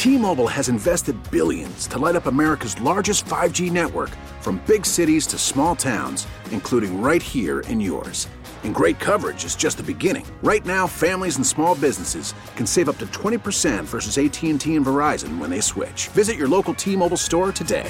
T-Mobile has invested billions to light up America's largest 5G network, from big cities to small towns, including right here in yours. And great coverage is just the beginning. Right now, families and small businesses can save up to 20% versus AT&T and Verizon when they switch. Visit your local T-Mobile store today.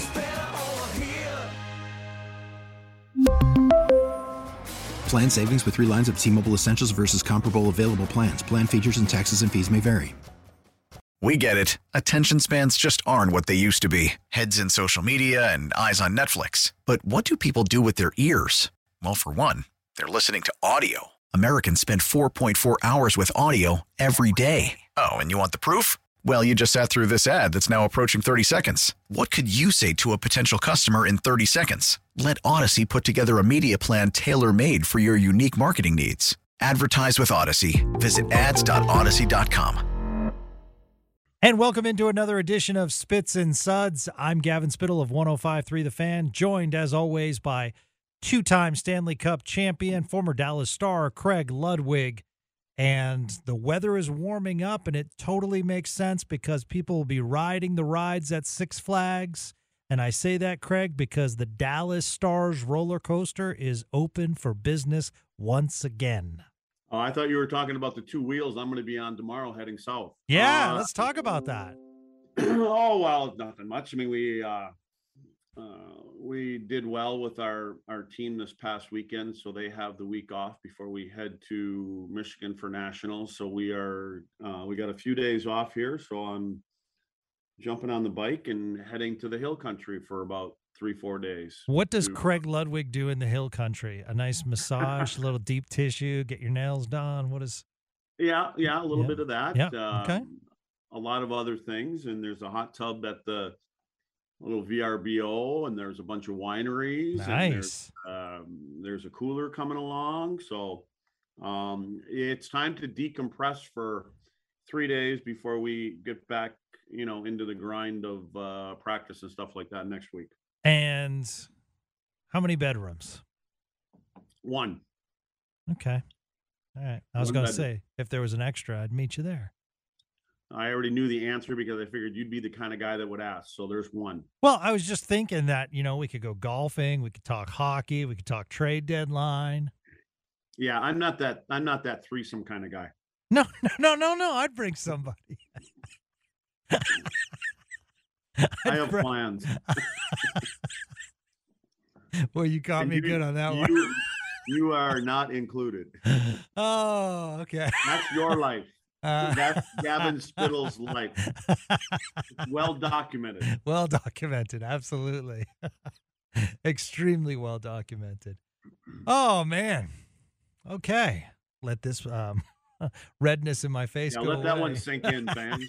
Plan savings with 3 lines of T-Mobile Essentials versus comparable available plans. Plan features and taxes and fees may vary. We get it. Attention spans just aren't what they used to be. Heads in social media and eyes on Netflix. But what do people do with their ears? Well, for one, they're listening to audio. Americans spend 4.4 hours with audio every day. Oh, and you want the proof? Well, you just sat through this ad that's now approaching 30 seconds. What could you say to a potential customer in 30 seconds? Let Odyssey put together a media plan tailor-made for your unique marketing needs. Advertise with Odyssey. Visit ads.odyssey.com. And welcome into another edition of Spits and Suds. I'm Gavin Spittle of 105.3 The Fan, joined as always by two-time Stanley Cup champion, former Dallas Star, Craig Ludwig. And the weather is warming up, and it totally makes sense because people will be riding the rides at Six Flags. And I say that, Craig, because the Dallas Stars roller coaster is open for business once again. Oh, I thought you were talking about the 2 wheels I'm going to be on tomorrow heading south. Yeah, let's talk about that. Oh, well, nothing much. I mean, we did well with our team this past weekend, so they have the week off before we head to Michigan for nationals. So we got a few days off here, so I'm jumping on the bike and heading to the hill country for about 3-4 days. What does Craig Ludwig do in the hill country? A nice massage, a little deep tissue, get your nails done. What is? Yeah, a little bit of that. Yeah, okay. A lot of other things, and there's a hot tub at the little VRBO, and there's a bunch of wineries. Nice. And there's a cooler coming along, so it's time to decompress for 3 days before we get back, into the grind of practice and stuff like that next week. And how many bedrooms? 1. Okay. All right. I was going to say, if there was an extra, I'd meet you there. I already knew the answer because I figured you'd be the kind of guy that would ask. So there's 1. Well, I was just thinking that, we could go golfing, we could talk hockey, we could talk trade deadline. Yeah, I'm not that threesome kind of guy. No. I'd bring somebody. I have plans. Well, you caught me good on that one. You are not included. Oh, okay. That's your life. That's Gavin Spittle's life. Well documented. Well documented, absolutely. Extremely well documented. Oh, man. Okay. Let this redness in my face go let away. That one sink in, fans.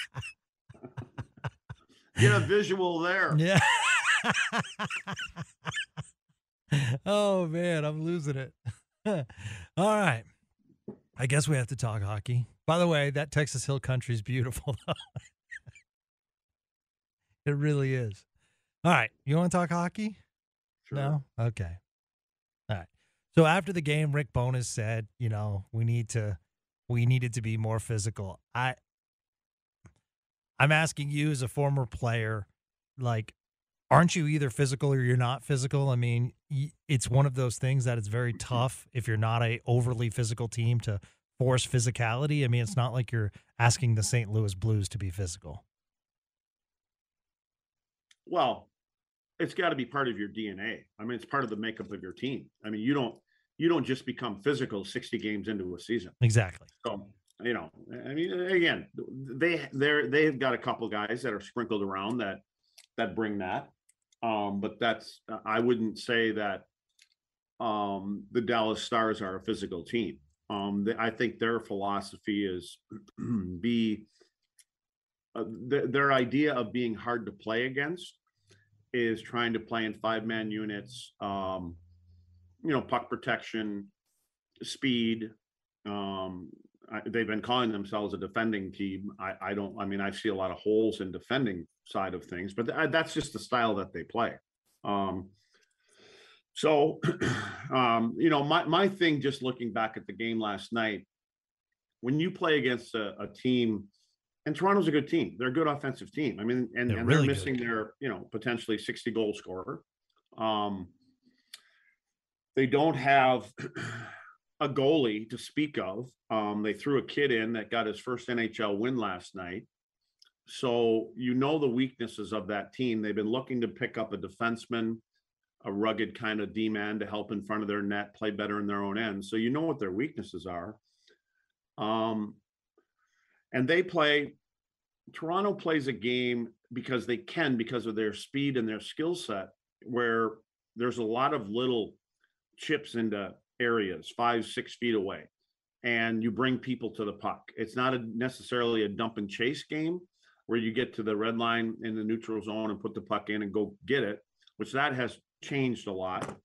Get a visual there. Yeah. Oh, man, I'm losing it. All right. I guess we have to talk hockey. By the way, that Texas Hill Country is beautiful. It really is. All right. You want to talk hockey? Sure. No? Okay. All right. So after the game, Rick Bowness said, we needed to be more physical. I'm asking you as a former player, aren't you either physical or you're not physical? I mean, it's one of those things that it's very tough if you're not a overly physical team to force physicality. I mean, it's not like you're asking the St. Louis Blues to be physical. Well, it's got to be part of your DNA. I mean, it's part of the makeup of your team. I mean, you don't just become physical 60 games into a season. Exactly. So, I mean, again, they've got a couple guys that are sprinkled around that bring that. But I wouldn't say that the Dallas Stars are a physical team. I think their philosophy is their idea of being hard to play against is trying to play in 5-man units, puck protection, speed. They've been calling themselves a defending team. I see a lot of holes in defending side of things, but that's just the style that they play. My thing, just looking back at the game last night, when you play against a team And Toronto's a good team. They're a good offensive team. I mean, and They're they're really missing good. their, potentially 60 goal scorer. They don't have a goalie to speak of. They threw a kid in that got his first NHL win last night. So the weaknesses of that team. They've been looking to pick up a defenseman, a rugged kind of D-man to help in front of their net, play better in their own end. So what their weaknesses are. And Toronto plays a game because of their speed and their skill set, where there's a lot of little chips into areas 5-6 feet away, and you bring people to the puck. It's not necessarily a dump and chase game where you get to the red line in the neutral zone and put the puck in and go get it, which that has changed a lot.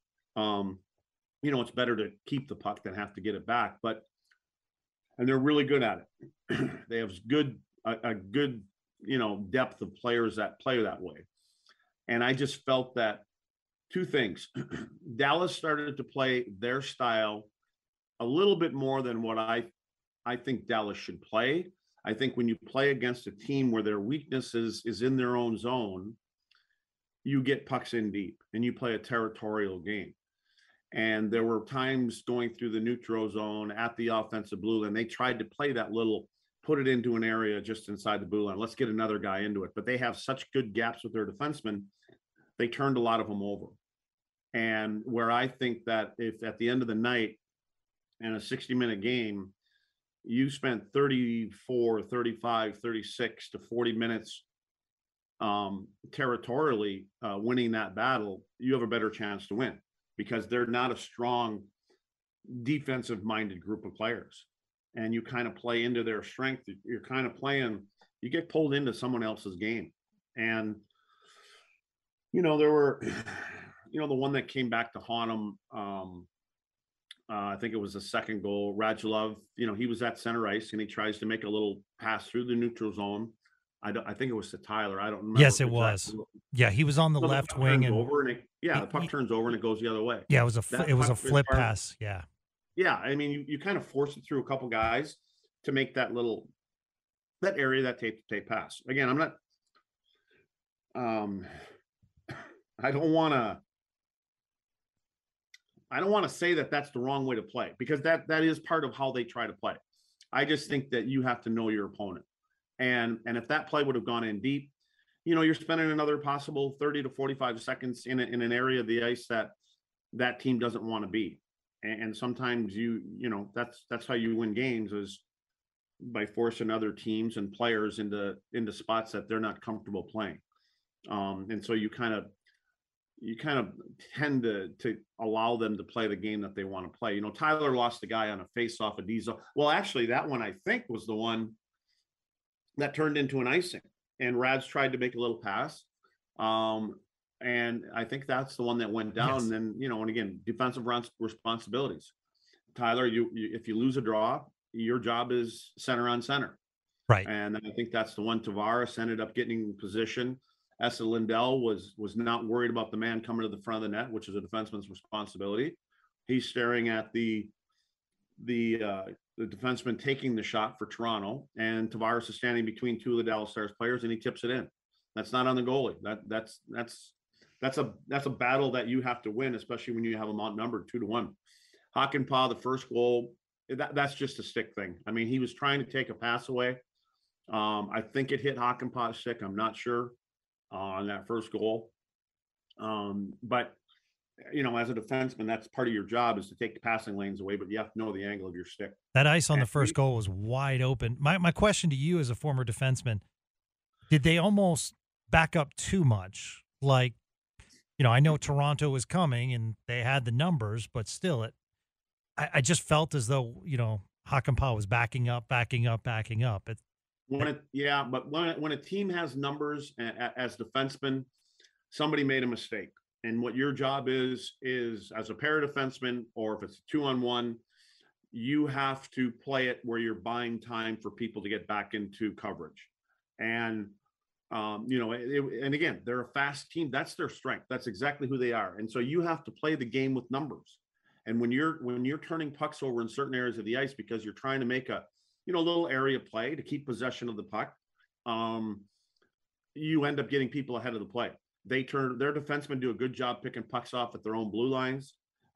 It's better to keep the puck than have to get it back, and they're really good at it. They have a good depth of players that play that way. And I just felt that two things. Dallas started to play their style a little bit more than what I think Dallas should play. I think when you play against a team where their weakness is in their own zone, you get pucks in deep and you play a territorial game. And there were times going through the neutral zone at the offensive blue line, they tried to play that little, put it into an area just inside the blue line. Let's get another guy into it. But they have such good gaps with their defensemen, they turned a lot of them over. And where I think that if at the end of the night in a 60-minute game, you spent 34, 35, 36 to 40 minutes territorially winning that battle, you have a better chance to win, because they're not a strong defensive-minded group of players. And you kind of play into their strength. You're kind of playing, you get pulled into someone else's game. And, there were, the one that came back to haunt them, I think it was the second goal, Radulov, he was at center ice and he tries to make a little pass through the neutral zone. I think it was to Tyler. I don't remember. Yes, it was. Yeah, he was on the left wing, and the puck turns over and it goes the other way. Yeah, it was a flip pass. Yeah. Yeah, I mean, you kind of force it through a couple guys to make that area, that tape pass. Again, I'm not. I don't want to say that that's the wrong way to play, because that is part of how they try to play. I just think that you have to know your opponent. And if that play would have gone in deep, you're spending another possible 30 to 45 seconds in an area of the ice that team doesn't want to be. And sometimes that's how you win games, is by forcing other teams and players into spots that they're not comfortable playing. And so you kind of tend to allow them to play the game that they want to play. Tyler lost the guy on a face-off of Diesel. Well, actually, that one I think was the one that turned into an icing, and Rads tried to make a little pass. And I think that's the one that went down. Yes. And then, and again, defensive responsibilities. Tyler, if you lose a draw, your job is center on center. Right. And I think that's the one. Tavares ended up getting in position. Esa Lindell was not worried about the man coming to the front of the net, which is a defenseman's responsibility. He's staring at the defenseman taking the shot for Toronto, and Tavares is standing between two of the Dallas Stars players, and he tips it in. That's not on the goalie. That's a battle that you have to win, especially when you have them outnumbered 2-1. Hakanpää, the first goal, that's just a stick thing. I mean, he was trying to take a pass away. I think it hit Hakanpää's stick. I'm not sure on that first goal. But as a defenseman, that's part of your job, is to take the passing lanes away, but you have to know the angle of your stick. That ice on the first goal was wide open. My question to you as a former defenseman, did they almost back up too much? Like, I know Toronto was coming and they had the numbers, but still I just felt as though, Hakanpää was backing up. When a team has numbers as defensemen, somebody made a mistake. And what your job is as a pair of defensemen, or if it's 2-on-1, you have to play it where you're buying time for people to get back into coverage. And, and again, they're a fast team. That's their strength. That's exactly who they are. And so you have to play the game with numbers. And when you're turning pucks over in certain areas of the ice because you're trying to make a little area play to keep possession of the puck, you end up getting people ahead of the play. Their defensemen do a good job picking pucks off at their own blue lines.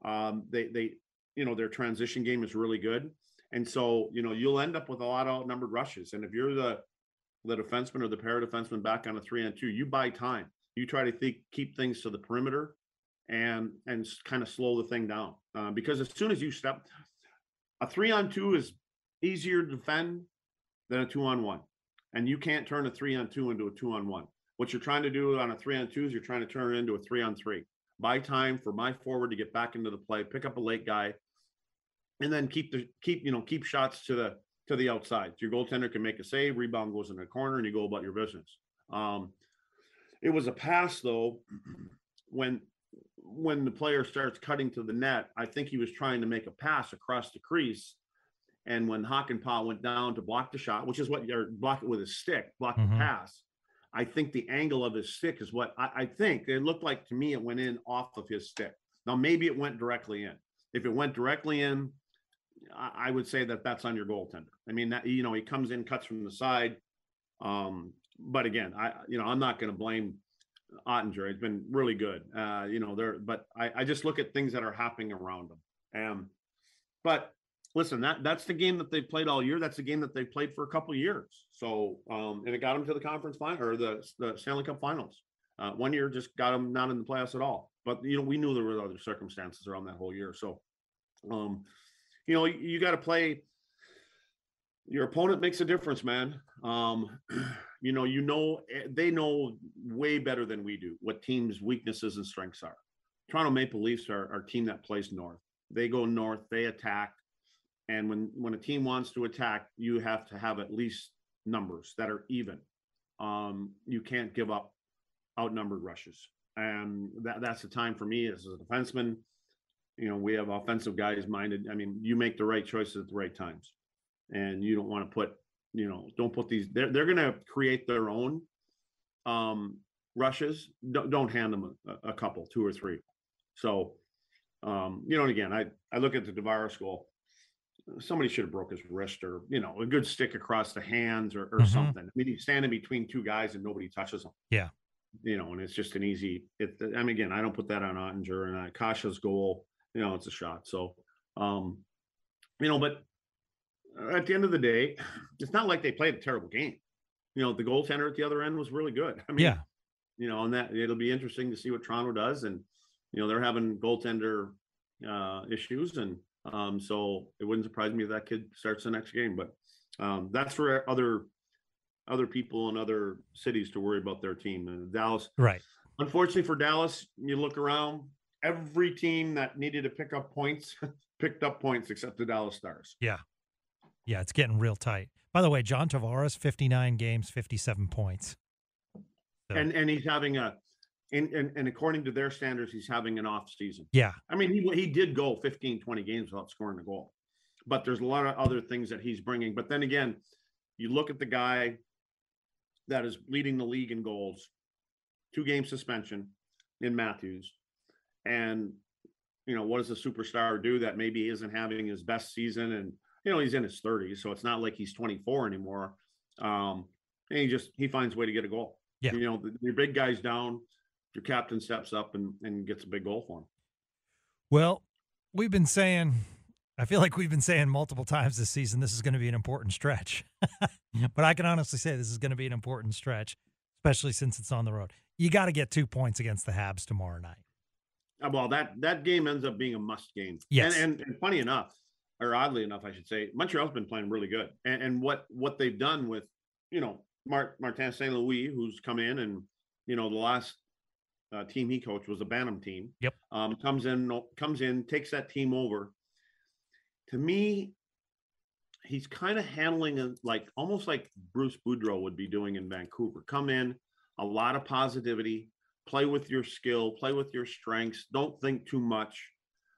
Their transition game is really good. And so, you'll end up with a lot of outnumbered rushes. And if you're the defenseman or the pair of defensemen back on a 3-on-2, you buy time. You try to keep things to the perimeter and kind of slow the thing down. Because as soon as you step, a 3-on-2 is easier to defend than a 2-on-1. And you can't turn a 3-on-2 into a 2-on-1. What you're trying to do on a 3-on-2 is you're trying to turn it into a 3-on-3. Buy time for my forward to get back into the play, pick up a late guy, and then keep shots to the outside. Your goaltender can make a save, rebound goes in the corner, and you go about your business. It was a pass though, when the player starts cutting to the net. I think he was trying to make a pass across the crease, and when Hakanpää went down to block the shot, which is what you're block it with his stick, block the pass. I think the angle of his stick is what I think it looked like to me. It went in off of his stick. Now, maybe it went directly in. If it went directly in, I would say that's on your goaltender. I mean, that, he comes in, cuts from the side. But again, I'm not going to blame Ottinger. It's been really good. But I just look at things that are happening around them. But listen, that's the game that they've played all year. That's the game that they've played for a couple of years. So, and it got them to the conference final or the Stanley Cup finals. 1 year just got them not in the playoffs at all. But, we knew there were other circumstances around that whole year. So, you got to play. Your opponent makes a difference, man. They know way better than we do what teams' weaknesses and strengths are. Toronto Maple Leafs are a team that plays north. They go north, they attack. And when a team wants to attack, you have to have at least numbers that are even. You can't give up outnumbered rushes. And that's the time for me as a defenseman. We have offensive guys minded. I mean, you make the right choices at the right times. And you don't want to put, don't put these, they're going to create their own rushes. Don't hand them a couple, 2 or 3. So, and again, I look at the Tavares goal. Somebody should have broke his wrist or, a good stick across the hands or something. I mean, he's standing between 2 guys and nobody touches him. Yeah. And it's just an easy, again, I don't put that on Ottinger and Kasha's goal, it's a shot. So, but at the end of the day, it's not like they played a terrible game. The goaltender at the other end was really good. I mean, yeah. And that it'll be interesting to see what Toronto does. And, they're having goaltender issues. And so it wouldn't surprise me if that kid starts the next game. But that's for other people in other cities to worry about their team. And Dallas, right. Unfortunately for Dallas, you look around, every team that needed to pick up points picked up points except the Dallas Stars. Yeah. Yeah, it's getting real tight. By the way, John Tavares, 59 games, 57 points. So. And he's having and according to their standards, he's having an off season. Yeah. I mean, he did go 15, 20 games without scoring a goal. But there's a lot of other things that he's bringing. But then again, you look at the guy that is leading the league in goals, 2-game suspension in Matthews. And, what does a superstar do that maybe isn't having his best season? And, he's in his 30s, so it's not like he's 24 anymore. And he finds a way to get a goal. Yeah. Your big guy's down, your captain steps up and gets a big goal for him. Well, I feel like we've been saying multiple times this season, this is going to be an important stretch. But I can honestly say this is going to be an important stretch, especially since it's on the road. You got to get 2 points against the Habs tomorrow night. Well, that game ends up being a must game. Yes. And funny enough, or oddly enough, I should say, Montreal's been playing really good. And what they've done with, Martin St. Louis, who's come in and, the last team he coached was a Bantam team. Yep. Comes in, takes that team over. To me, he's kind of handling it almost like Bruce Boudreau would be doing in Vancouver. Come in, a lot of positivity, play with your skill, play with your strengths. Don't think too much.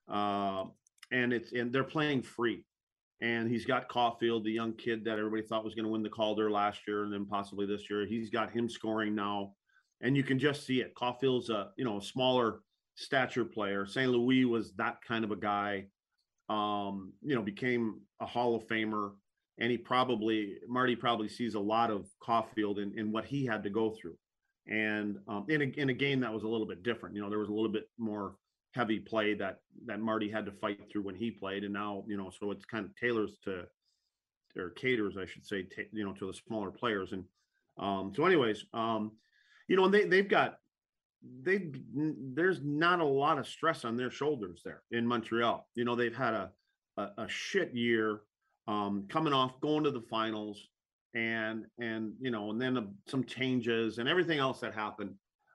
And they're playing free. And he's got Caulfield, the young kid that everybody thought was going to win the Calder last year and then possibly this year. He's got him scoring now. And you can just see it. Caulfield's a smaller stature player. St. Louis was that kind of a guy. Became a Hall of Famer. and Marty probably sees a lot of Caulfield in what he had to go through. And in a game that was a little bit different, there was a little bit more heavy play that Marty had to fight through when he played. And now, so it's kind of caters, I should say, to the smaller players. And so anyways, and there's not a lot of stress on their shoulders there in Montreal. They've had a shit year, coming off, going to the finals, and then some changes and everything else that happened.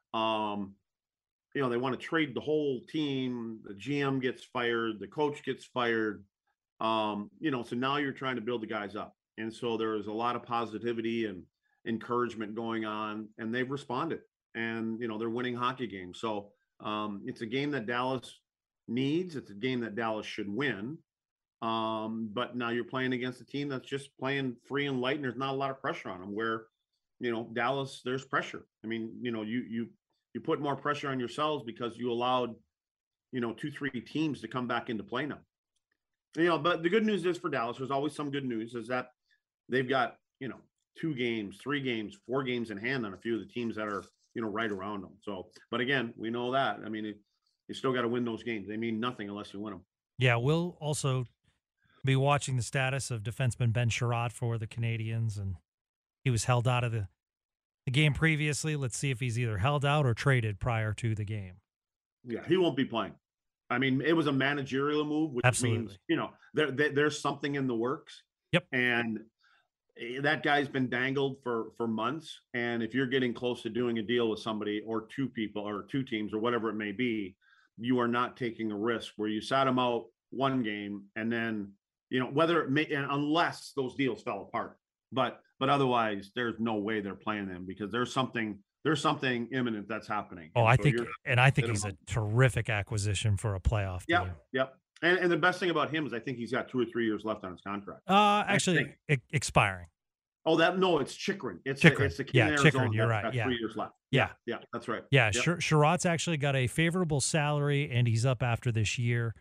They want to trade the whole team. The GM gets fired, the coach gets fired. So now you're trying to build the guys up. And so there is a lot of positivity and encouragement going on, and they've responded, and, they're winning hockey games. So it's a game that Dallas needs. It's a game that Dallas should win. But now you're playing against a team that's just playing free and light, and there's not a lot of pressure on them, where, Dallas, there's pressure. I mean, you put more pressure on yourselves because you allowed, 2-3 teams to come back into play now. But the good news is for Dallas, there's always some good news, is that they've got, 2 games, 3 games, 4 games in hand on a few of the teams that are, right around them. So, but again, we know that. I mean, you still got to win those games. They mean nothing unless you win them. Yeah, we'll also be watching the status of defenseman Ben Sherratt for the Canadians, and he was held out of the game previously. Let's see if he's either held out or traded prior to the game. Yeah, he won't be playing. I mean, it was a managerial move, which Absolutely. means, there's something in the works. Yep. And that guy's been dangled for months. And if you're getting close to doing a deal with somebody or 2 people or 2 teams or whatever it may be, you are not taking a risk where you sat him out one game and then, whether it may, unless those deals fell apart, but otherwise there's no way they're playing them, because there's something imminent that's happening. Oh, I think he's a terrific acquisition for a playoff team. Yep. And the best thing about him is I think he's got 2 or 3 years left on his contract. Actually, expiring. Oh, it's Chychrun. It's Chychrun. the kid in Arizona. Chychrun, you're right. 3 years left. Yeah, that's right. Yeah, yep. Sherratt's actually got a favorable salary, and he's up after this year.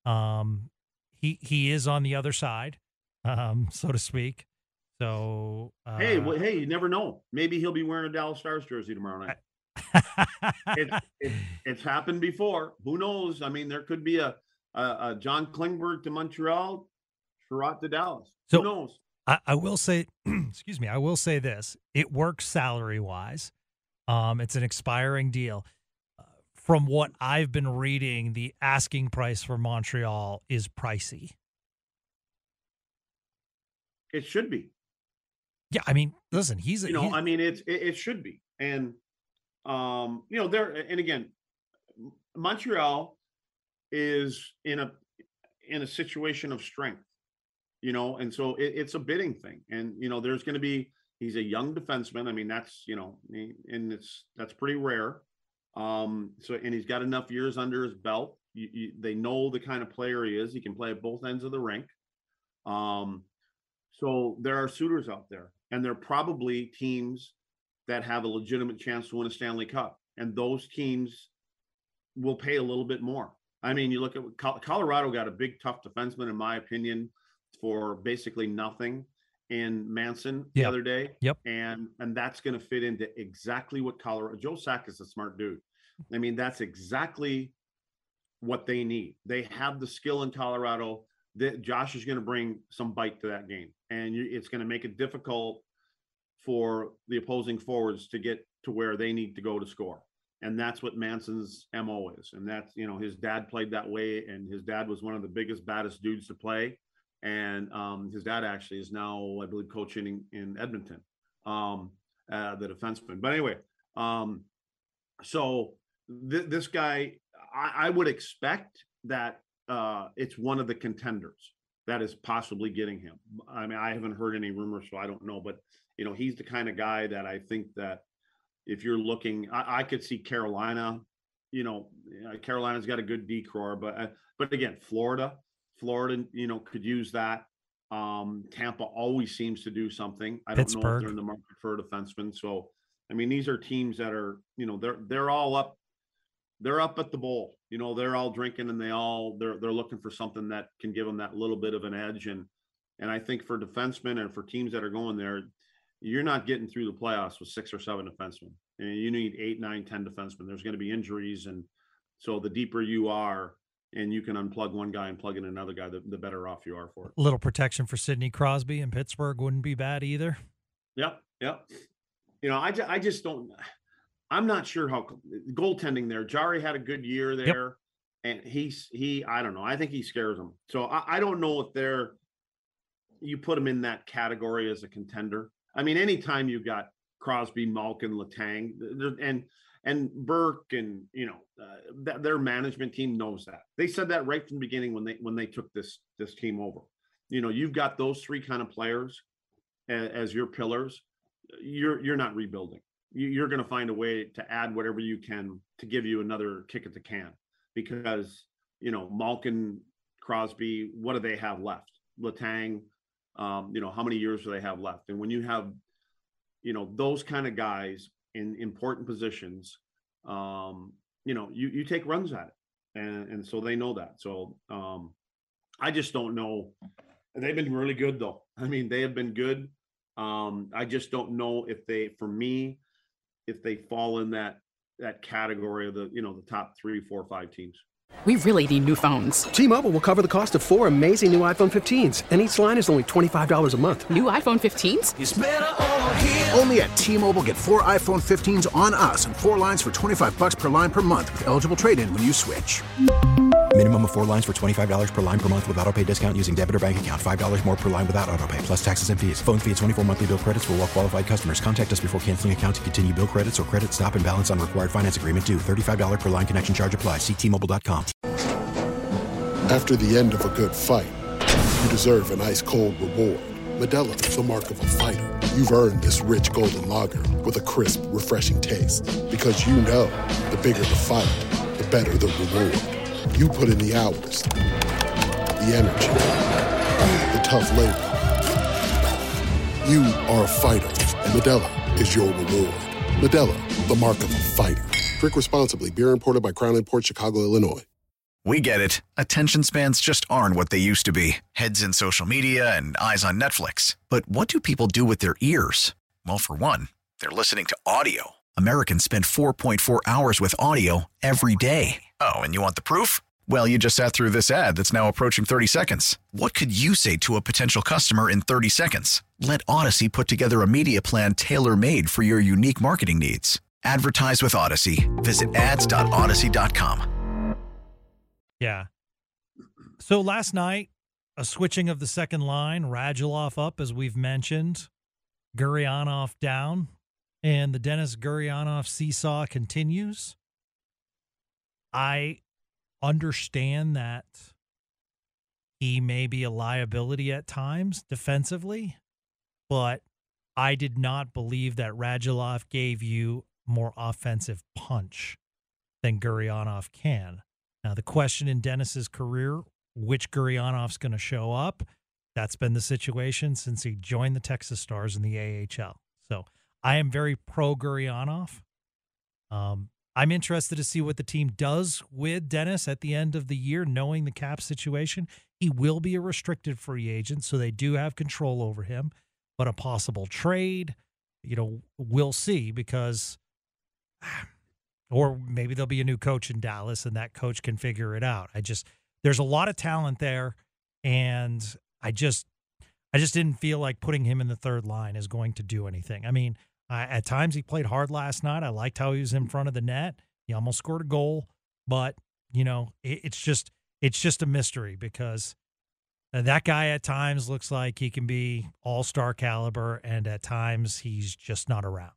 He is on the other side, so to speak. So hey, you never know. Maybe he'll be wearing a Dallas Stars jersey tomorrow night. It's happened before. Who knows? I mean, there could be a John Klingberg to Montreal, Sherratt to Dallas. Who knows? I will say, excuse me, I will say this. It works salary-wise. It's an expiring deal. From what I've been reading, the asking price for Montreal is pricey. It should be. Yeah, I mean, listen, it should be. And, and again, Montreal is in a situation of strength, and so it's a bidding thing. And, there's going to be, he's a young defenseman. I mean, that's, and that's pretty rare. And he's got enough years under his belt. They know the kind of player he is. He can play at both ends of the rink. So there are suitors out there, and there are probably teams that have a legitimate chance to win a Stanley Cup. And those teams will pay a little bit more. I mean, you look at Colorado got a big, tough defenseman, in my opinion, for basically nothing in Manson the other day. Yep. And that's going to fit into exactly what Colorado. Joe Sack is a smart dude. I mean, that's exactly what they need. They have the skill in Colorado. That Josh is going to bring some bite to that game, and it's going to make it difficult for the opposing forwards to get to where they need to go to score. And that's what Manson's MO is. And that's, his dad played that way, and his dad was one of the biggest, baddest dudes to play. And his dad actually is now, I believe, coaching in Edmonton, the defenseman. But anyway, so this guy, I would expect that it's one of the contenders that is possibly getting him. I mean, I haven't heard any rumors, so I don't know. But, he's the kind of guy that I think that if you're looking, I could see Carolina. Carolina's got a good decor, but again, Florida, could use that. Tampa always seems to do something. I don't know if they're in the market for a defenseman. So, I mean, these are teams that are, they're all up. They're up at the bowl, they're all drinking, and they're looking for something that can give them that little bit of an edge. And And I think for defensemen and for teams that are going there, you're not getting through the playoffs with 6 or 7 defensemen. And you need 8, 9, 10 defensemen. There's going to be injuries. And so the deeper you are and you can unplug one guy and plug in another guy, the better off you are for it. A little protection for Sidney Crosby in Pittsburgh wouldn't be bad either. Yep. I just don't – I'm not sure how goaltending there. Jari had a good year there, and he I don't know. I think he scares them. So I don't know if you put him in that category as a contender. I mean, anytime you've got Crosby, Malkin, Letang, and Burke, and their management team knows that. They said that right from the beginning when they took this team over. You've got those 3 kind of players as your pillars. You're not rebuilding. You're going to find a way to add whatever you can to give you another kick at the can, because Malkin, Crosby, what do they have left? Letang, how many years do they have left? And when you have those kind of guys in important positions, you take runs at it, and so they know that. So I just don't know. They've been really good though. I mean, they have been good. I just don't know if they fall in that category of the top 3, 4, 5 teams. We really need new phones. T-Mobile will cover the cost of 4 amazing new iPhone 15s, and each line is only $25 a month. New iPhone 15s? It's better over here. Only at T-Mobile, get 4 iPhone 15s on us and 4 lines for $25 per line per month with eligible trade-in when you switch. Minimum of 4 lines for $25 per line per month with autopay discount using debit or bank account. $5 more per line without autopay, plus taxes and fees. Phone fee at 24 monthly bill credits for well-qualified customers. Contact us before canceling account to continue bill credits or credit stop and balance on required finance agreement due. $35 per line connection charge applies. See T-Mobile.com. After the end of a good fight, you deserve an ice-cold reward. Modelo is the mark of a fighter. You've earned this rich golden lager with a crisp, refreshing taste. Because you know, the bigger the fight, the better the reward. You put in the hours, the energy, the tough labor. You are a fighter, and Modelo is your reward. Modelo, the mark of a fighter. Drink responsibly. Beer imported by Crown Imports, Chicago, Illinois. We get it. Attention spans just aren't what they used to be. Heads in social media and eyes on Netflix. But what do people do with their ears? Well, for one, they're listening to audio. Americans spend 4.4 hours with audio every day. Oh, and you want the proof? Well, you just sat through this ad that's now approaching 30 seconds. What could you say to a potential customer in 30 seconds? Let Odyssey put together a media plan tailor-made for your unique marketing needs. Advertise with Odyssey. Visit ads.odyssey.com. Yeah. So last night, a switching of the second line, Radulov up, as we've mentioned, Gurianov down, and the Denis Gurianov seesaw continues. I understand that he may be a liability at times defensively, but I did not believe that Radulov gave you more offensive punch than Gurianov can. Now, the question in Denis's career, which Gurianov's going to show up, that's been the situation since he joined the Texas Stars in the AHL. So I am very pro Gurianov. I'm interested to see what the team does with Denis at the end of the year, knowing the cap situation. He will be a restricted free agent, so they do have control over him. But a possible trade, we'll see, because... Or maybe there'll be a new coach in Dallas and that coach can figure it out. There's a lot of talent there, and I just didn't feel like putting him in the third line is going to do anything. I mean, at times he played hard last night. I liked how he was in front of the net. He almost scored a goal, but it's just a mystery, because that guy at times looks like he can be all-star caliber, and at times he's just not around.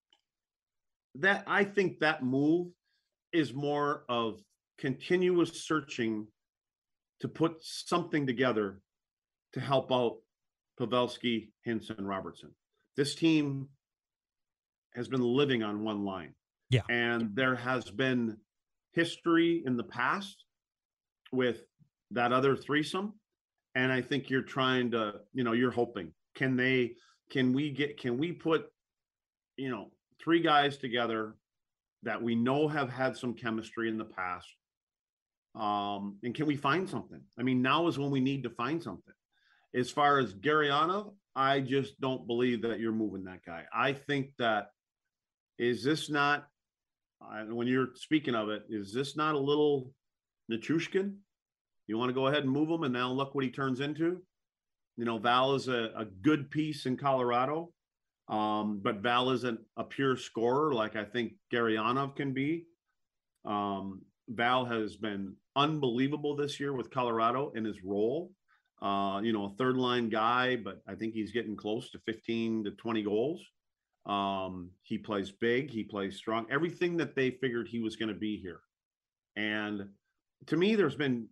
I think that move is more of continuous searching to put something together to help out Pavelski, Hintz, and Robertson. This team has been living on one line. Yeah. And there has been history in the past with that other threesome. And I think you're trying to, you're hoping, can we put, 3 guys together that we know have had some chemistry in the past. And can we find something? I mean, now is when we need to find something. as far as Gurianov, I just don't believe that you're moving that guy. I think that, is this not, when you're speaking of it, is this not a little Nichushkin? You want to go ahead and move him, and now look what he turns into? You know, Val is a good piece in Colorado, but Val isn't a pure scorer like I think Gurianov can be. Val has been unbelievable this year with Colorado in his role. You know, a third line guy, but I think he's getting close to 15 to 20 goals. He plays big, he plays strong, everything that they figured he was going to be here. And to me, there's been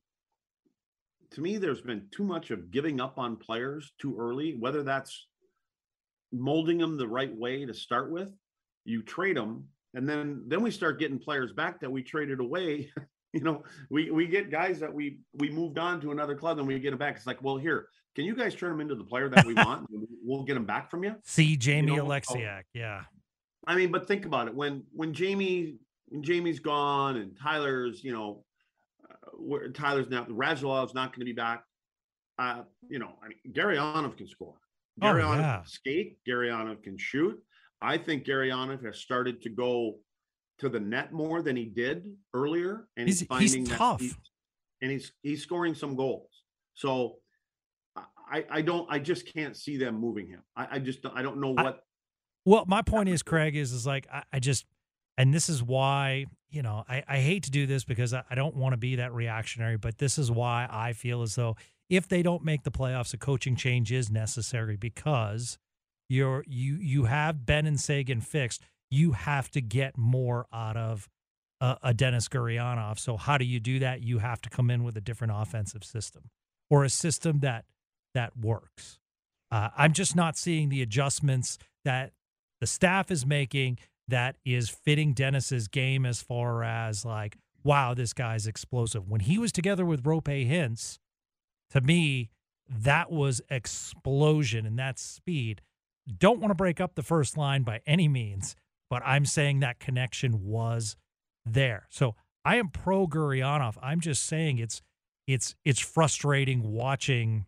too much of giving up on players too early, whether that's molding them the right way to start with. You trade them, and then we start getting players back that we traded away. You know, we get guys that we moved on to another club, and we get them back. It's like, well, here, can you guys turn them into the player that we want? We'll get them back from you. See Jamie Alexiak. Yeah. I mean, but think about it. When Jamie's gone and Tyler's, you know, Tyler's now, Radulov's not going to be back. You know, I mean, Gurianov can score. Gurianov can skate. Gurianov can shoot. I think Gurianov has started to go to the net more than he did earlier, and he's tough, and he's scoring some goals. So I just can't see them moving him. I don't know what. Well, my point is, Craig, is like I just, and this is why, you know, I hate to do this because I don't want to be that reactionary, but this is why I feel as though if they don't make the playoffs, a coaching change is necessary, because you have Benn and Seguin fixed. You have to get more out of a Denis Gurianov. So how do you do that? You have to come in with a different offensive system, or a system that works. I'm just not seeing the adjustments that the staff is making that is fitting Dennis's game, as far as like, wow, this guy's explosive. When he was together with Roope Hintz, to me, that was explosion and that speed. Don't want to break up the first line by any means, but I'm saying that connection was there. So I am pro Gurianov. I'm just saying it's frustrating watching.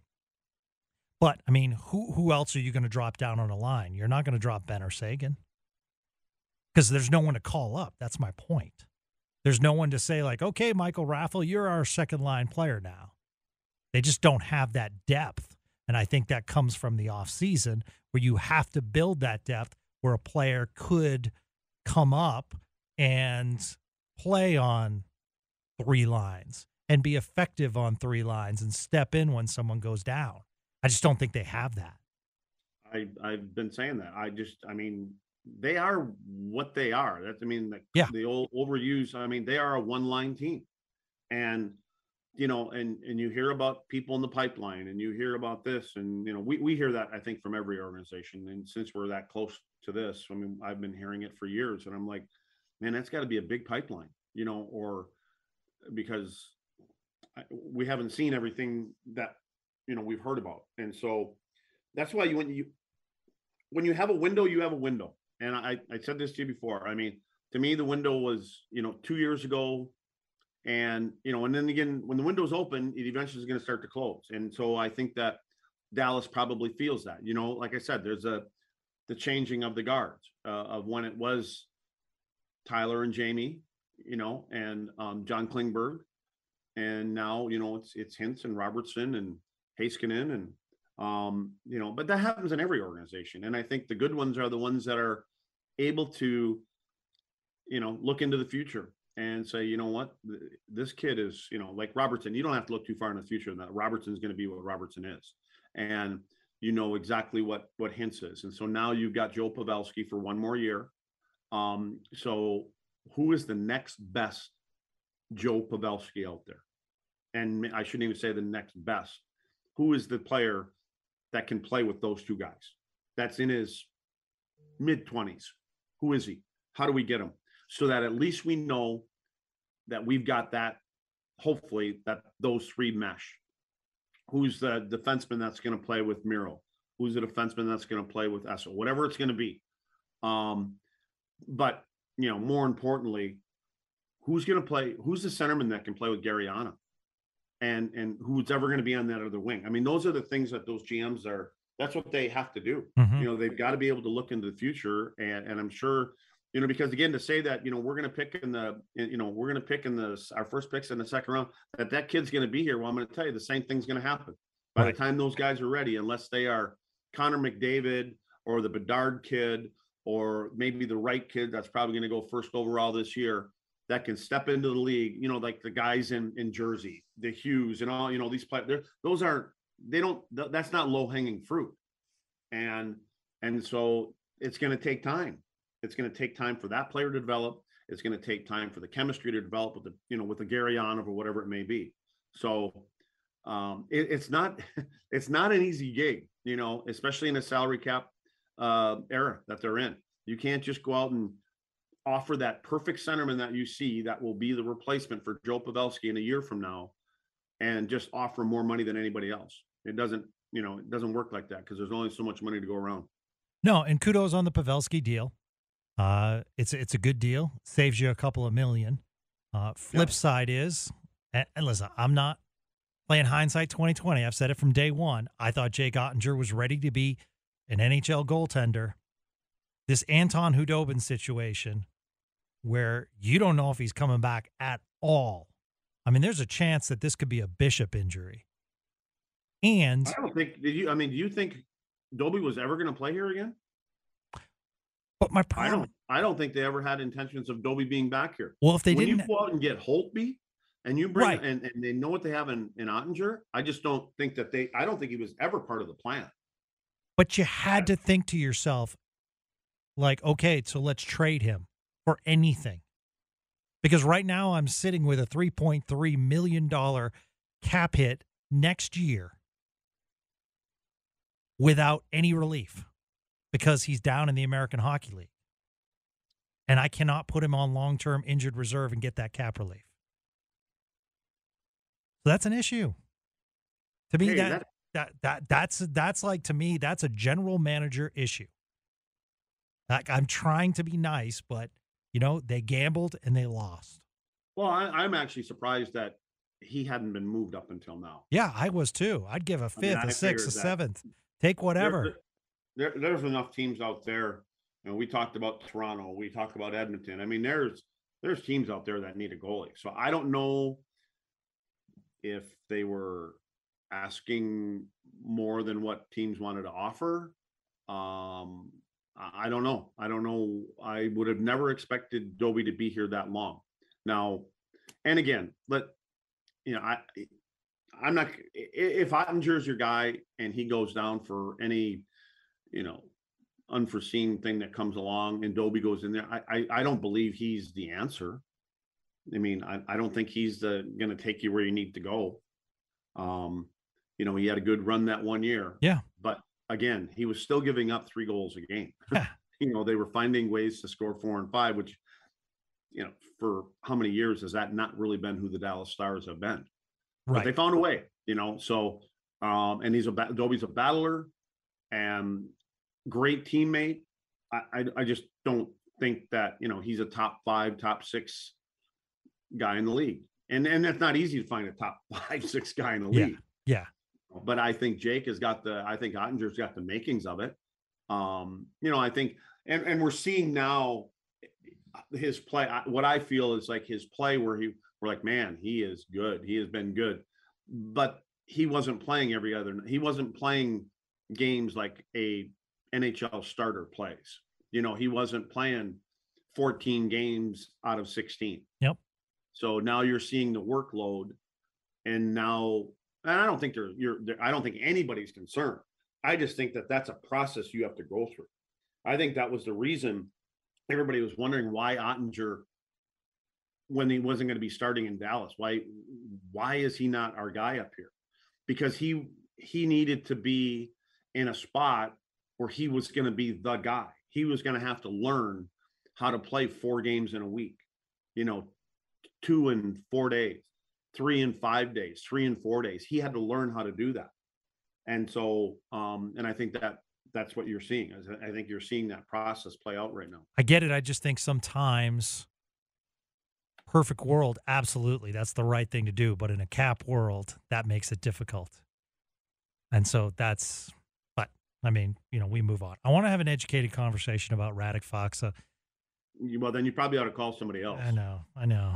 But I mean, who else are you going to drop down on a line? You're not going to drop Benn or Seguin, because there's no one to call up. That's my point. There's no one to say like, okay, Michael Raffl, you're our second line player now. They just don't have that depth. And I think that comes from the offseason, where you have to build that depth, where a player could come up and play on three lines and be effective on three lines and step in when someone goes down. I just don't think they have that. I've been saying that. I mean, they are what they are. That's, I mean, the old overused, I mean, they are a one-line team. And, you know, and you hear about people in the pipeline, and you hear about this, and, you know, we hear that, I think, from every organization. And since we're that close to this, I mean, I've been hearing it for years, and I'm like, man, that's got to be a big pipeline, you know, or because we haven't seen everything that, you know, we've heard about. And so that's why when you have a window, you have a window. And I said this to you before. I mean, to me, the window was, you know, 2 years ago. And, you know, and then again, when the window's open, it eventually is going to start to close. And so I think that Dallas probably feels that, you know, like I said, there's the changing of the guards of when it was Tyler and Jamie, you know, and John Klingberg. And now, you know, it's Hintz and Robertson and Heiskanen, and you know, but that happens in every organization. And I think the good ones are the ones that are able to, you know, look into the future and say, you know what, this kid is, you know, like Robertson. You don't have to look too far in the future that Robertson is going to be what Robertson is, and you know exactly what Hintz is. And so now you've got Joe Pavelski for one more year. So who is the next best Joe Pavelski out there? And I shouldn't even say the next best. Who is the player that can play with those two guys? That's in his mid-20s. Who is he? How do we get him? So that at least we know that we've got that, hopefully, that those three mesh. Who's the defenseman that's going to play with Miro? Who's the defenseman that's going to play with Essel? Whatever it's going to be. But, you know, more importantly, who's going to play? Who's the centerman that can play with Gurianov? and who's ever going to be on that other wing. I mean, those are the things that those GMs that's what they have to do. Mm-hmm. They've got to be able to look into the future. And I'm sure, because again, to say that, we're going to pick our first picks in the second round, that kid's going to be here. Well, I'm going to tell you the same thing's going to happen by the time those guys are ready, unless they are Connor McDavid or the Bedard kid, or maybe the right kid that's probably going to go first overall this year, that can step into the league, like the guys in Jersey, the Hughes and all, these players, that's not low hanging fruit. And so it's going to take time. It's going to take time for that player to develop. It's going to take time for the chemistry to develop with the Gurianov or whatever it may be. So it's not an easy gig, especially in a salary cap era that they're in. You can't just go out and offer that perfect centerman that you see that will be the replacement for Joe Pavelski in a year from now, and just offer more money than anybody else. It doesn't work like that, because there's only so much money to go around. No, and kudos on the Pavelski deal. It's a good deal. Saves you a couple of million. Flip side is, and listen, I'm not playing hindsight 2020. I've said it from day one. I thought Jake Ottinger was ready to be an NHL goaltender. This Anton Khudobin situation, where you don't know if he's coming back at all. I mean, there's a chance that this could be a Bishop injury. And I don't think, do you think Dobie was ever going to play here again? But my problem, I don't think they ever had intentions of Dobie being back here. Well, if when didn't, you go out and get Holtby, and you bring and they know what they have in Ottinger, I just don't think I don't think he was ever part of the plan. But you had to think to yourself, like, okay, so let's trade him for anything. Because right now I'm sitting with a $3.3 million cap hit next year without any relief, because he's down in the American Hockey League. And I cannot put him on long-term injured reserve and get that cap relief. So that's an issue. To me, that's like, to me, that's a general manager issue. Like, I'm trying to be nice, but they gambled and they lost. Well, I'm actually surprised that he hadn't been moved up until now. Yeah, I was too. I'd give a fifth, a sixth, a seventh, take whatever. There's enough teams out there. We talked about Toronto. We talked about Edmonton. I mean, there's teams out there that need a goalie. So I don't know if they were asking more than what teams wanted to offer. I don't know. I would have never expected Dobie to be here that long. Now, and again, I'm not, if Ottinger's your guy and he goes down for any, unforeseen thing that comes along and Dobie goes in there, I don't believe he's the answer. I mean, I don't think he's going to take you where you need to go. He had a good run that one year. Yeah. But again, he was still giving up 3 goals a game. They were finding ways to score 4 and 5, which, for how many years has that not really been who the Dallas Stars have been? Right. But they found a way, so, and Dobie's a battler and great teammate. I just don't think that, he's a top 5, top 6 guy in the league. And that's not easy to find a top 5, 6 guy in the league. Yeah. But I think I think Ottinger's got the makings of it. I think, and we're seeing now his play. What I feel is like his play where we're like, man, he is good. He has been good, but he wasn't playing he wasn't playing games like a NHL starter plays. He wasn't playing 14 games out of 16. Yep. So now you're seeing the workload, and I don't think I don't think anybody's concerned. I just think that that's a process you have to go through. I think that was the reason everybody was wondering why Ottinger, when he wasn't going to be starting in Dallas, why is he not our guy up here? Because he needed to be in a spot where he was going to be the guy. He was going to have to learn how to play 4 games in a week, 2 in 4 days, 3 in 5 days, 3 in 4 days. He had to learn how to do that. And so, and I think that's what you're seeing. I think you're seeing that process play out right now. I get it. I just think sometimes perfect world, absolutely, that's the right thing to do. But in a cap world, that makes it difficult. And so that's, but I mean, we move on. I want to have an educated conversation about Radek Faksa. Well, then you probably ought to call somebody else. I know.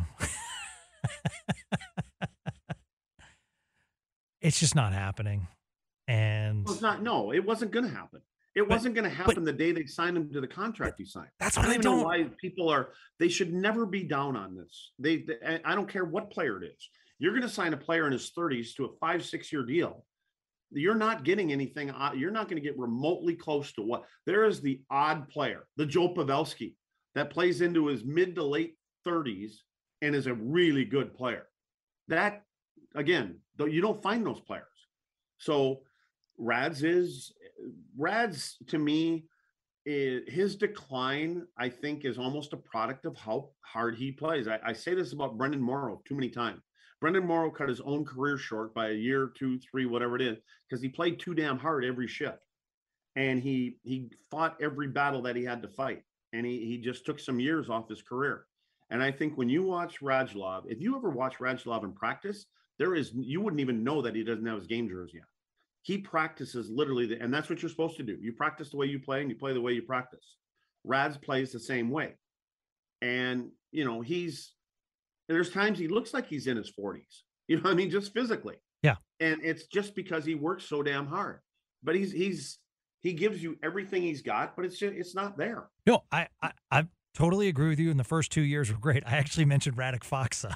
It's just not happening. And well, it's not. No, it wasn't going to happen. It wasn't going to happen the day they signed him to the contract he signed. That's what I don't know why people are. They should never be down on this. I don't care what player it is. You're going to sign a player in his 30s to a 5-6 year deal. You're not getting anything. You're not going to get remotely close to what there is. The odd player, the Joe Pavelski, that plays into his mid to late 30s and is a really good player. That again, though, you don't find those players. So Rads to me, his decline, I think, is almost a product of how hard he plays. I say this about Brendan Morrow too many times. Brendan Morrow cut his own career short by a year, 2, 3, whatever it is, because he played too damn hard every shift. And he fought every battle that he had to fight. And he just took some years off his career. And I think when you watch Radulov, if you ever watch Radulov in practice, you wouldn't even know that he doesn't have his game jersey yet. He practices literally, and that's what you're supposed to do. You practice the way you play, and you play the way you practice. Rads plays the same way. And, there's times he looks like he's in his 40s. You know what I mean? Just physically. Yeah. And it's just because he works so damn hard. But he gives you everything he's got, but it's not there. No, I totally agree with you. And the first 2 years were great. I actually mentioned Radek Faksa.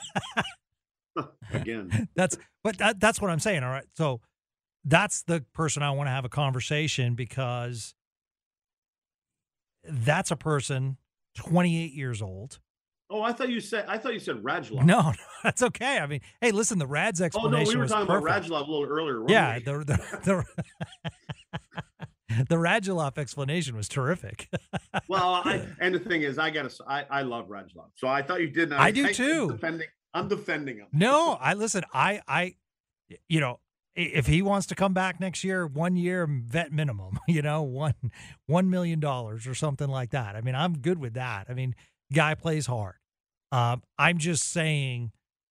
Again. That's what I'm saying. All right. So that's the person I want to have a conversation, because that's a person 28 years old. Oh, I thought you said Radulov. No, that's okay. I mean, hey, listen, the Rads explanation. Oh no, we were talking perfect. about Radulov a little earlier. Yeah, the Radulov explanation was terrific. Well, and the thing is, I love Radulov, so I thought you didn't. I do too. I'm defending him. No, if he wants to come back next year, 1 year vet minimum, $1 million or something like that. I mean, I'm good with that. I mean, guy plays hard. I'm just saying,